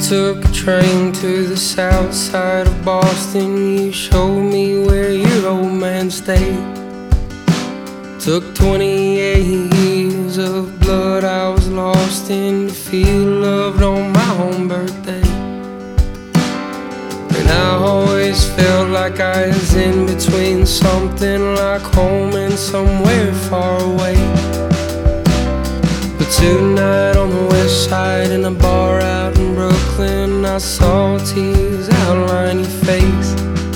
took a train to the south side of Boston. You showed me where your old man stayed. Took 28 years of blood I was lost in to feel loved on my own birthday. And I always felt like I was in between something like home and somewhere far away. But tonight on the west side in a bar out in Brooklyn, I saw tears outline your face.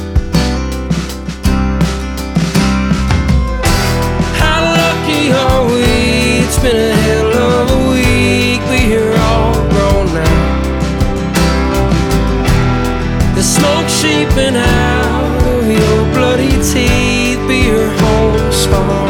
How lucky are we? It's been a hell of a week, but you're all grown now. The smoke seeping out of your bloody teeth, but you're home somehow.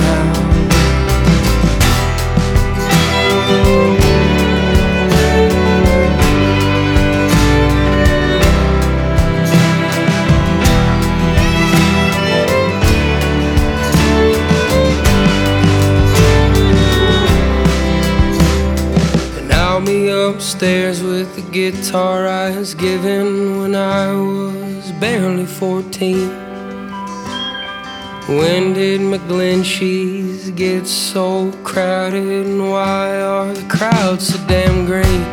Me upstairs with the guitar I was given when I was barely 14. When did McGlinchey's get so crowded, and why are the crowds so damn great?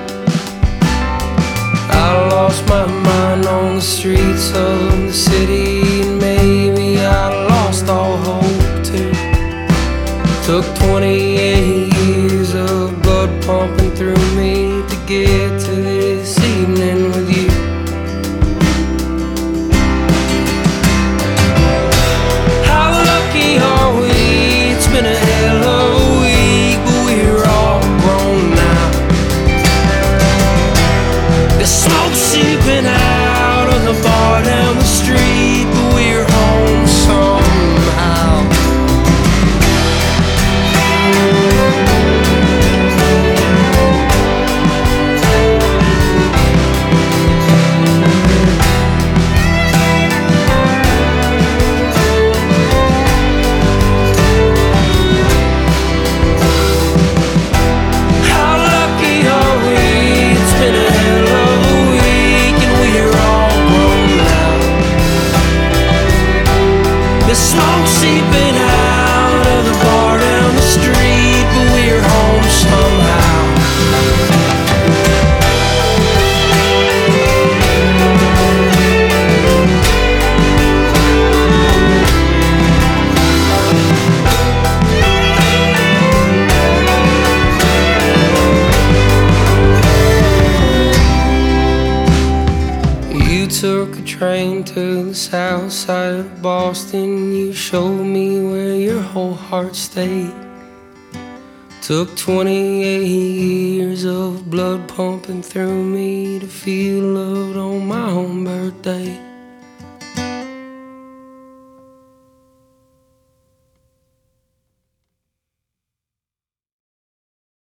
I lost my mind on the streets of the city, and maybe I lost all hope too. Took 28 years of blood pumping through me to get to this evening with you. How lucky are we? It's been a hell of a week, but we're all grown now. There's smoke seeping out of the bar down the street, but we're home somehow. The smoke seeping out of the bar down the street, but we're home somehow. You took a train to the south side of Boston. You showed me where your whole heart stayed. Took 28 years of blood pumping through me to feel loved on my own birthday.